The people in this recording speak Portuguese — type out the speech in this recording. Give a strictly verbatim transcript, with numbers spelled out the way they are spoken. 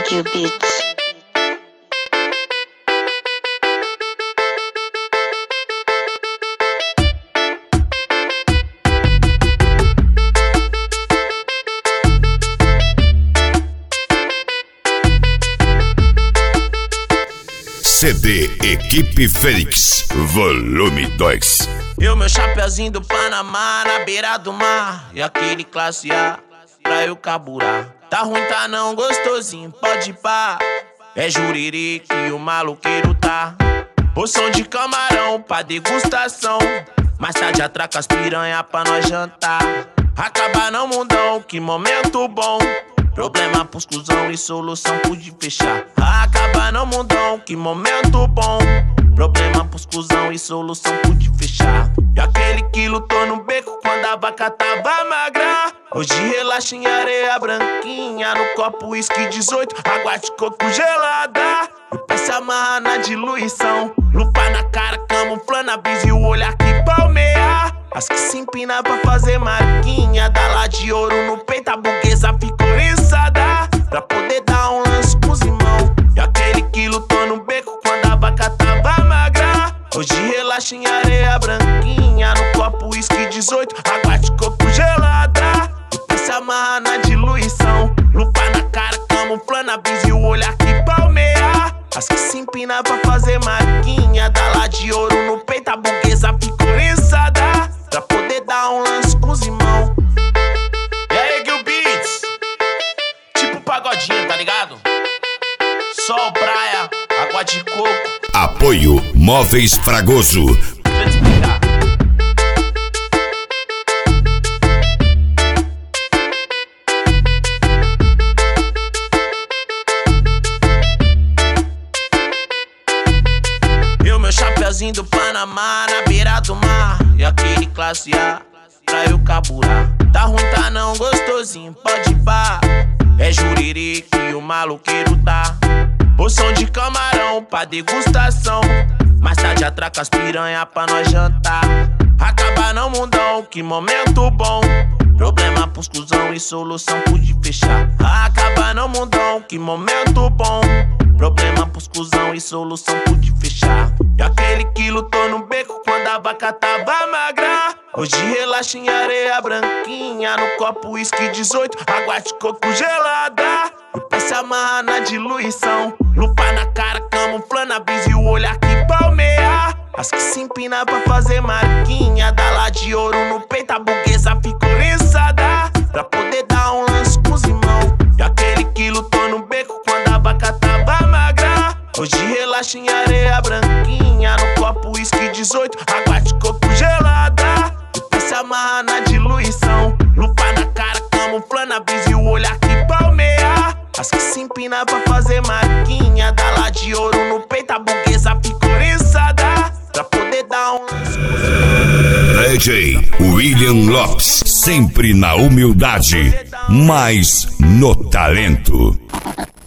Egg Beats. C D Equipe Fênix, volume dois. E o meu chapeuzinho do Panamá na beira do mar. E aquele classe A pra eu carburar. Tá ruim, tá não, gostosinho, pode pá. É juriri que o maloqueiro tá. Porção de camarão pra degustação. Mais tarde atraca as piranha pra nós jantar. Acabar não, mundão, que momento bom. Problema pros cuzão e solução pude fechar. Acabar não, mundão, que momento bom. Problema pros cuzão e solução pude fechar. E aquele que lutou no beco quando a vaca tava magra. Hoje relaxa em areia branquinha. No copo uísque dezoito, água de coco gelada. O pé se amarra na diluição. Lupa na cara, camuflando a brisa e o olhar que palmeia. As que se empina pra fazer marquinha. Dá lá de ouro no peito, a burguesa ficou oriçada. Pra poder dar um lance pros irmãos. E aquele que lutou no beco quando a vaca tava magra. Hoje relaxa em areia branquinha. No copo uísque dezoito, água de coco gelada. O pé se amarra na diluição. Lupa na cara, camuflando a brisa e o olhar que palmeia. As que se empina pra fazer marquinha. Dá lá de ouro no peito, a burguesa ficou oriçada. Pra poder dar um lance pros irmãos. E aí, Egg Beats, tipo pagodinho, tá ligado? Sol, praia, água de coco. Apoio Móveis Fragoso. Deixa eu te explicar. E o meu chapeuzinho do Panamá na beira do mar. E aquele classe A pra eu carburar. Tá ruim, tá não, gostosinho, pode pá. É juriri que o maloqueiro tá. Porção de camarão pra degustação. Mais tarde atraca as piranha pra nós jantar. Acabar não, mundão, que momento bom. Problema pros cuzão e solução pude fechar. Acabar não, mundão, que momento bom. Problema pros cuzão e solução pude fechar. E aquele que lutou no beco quando a vaca tava magra. Hoje relaxa em areia branquinha. No copo uísque dezoito, água de coco gelada. O pé se amarra na diluição. Lupa na cara, camuflando a brisa e o olhar que palmeia. As que se empina pra fazer marquinha. Dá lá de ouro no peito, a burguesa ficou oriçada. Pra poder dar um lance pros irmãos. E aquele que lutou no beco quando a vaca tava magra. Hoje relaxa em areia branquinha. No copo uísque dezoito, água de coco gelada. O pé se amarra na diluição. Lupa na cara, camuflando a brisa e o olhar que palmeia. As que se empina pra fazer marquinha. Dá lá de ouro no peito, a burguesa ficou oriçada. Pra poder dar um lance. D J William Lopes, sempre na humildade, mas no talento.